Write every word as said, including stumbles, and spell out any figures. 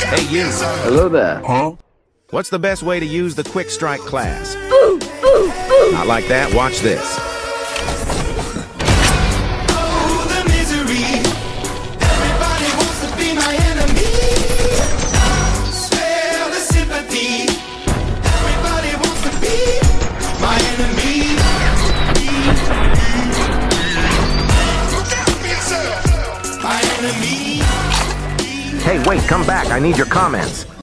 Hey, you. Hello there. Huh? What's the best way to use the Quick Strike class? Ooh, ooh, ooh. Not like that. Watch this. Oh, the misery. Everybody wants to be my enemy. Spare the sympathy. Everybody wants to be my enemy. Look out for yourself. My enemy. Hey, wait, come back. I need your comments.